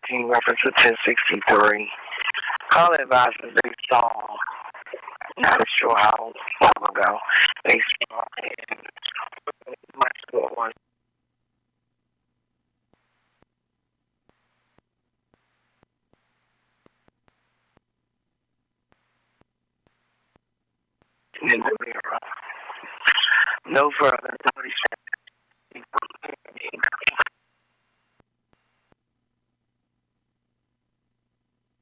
14, reference to 1063. Call advisors they saw, not sure how long ago, they saw in my school one. In the mirror. No further. Nobody's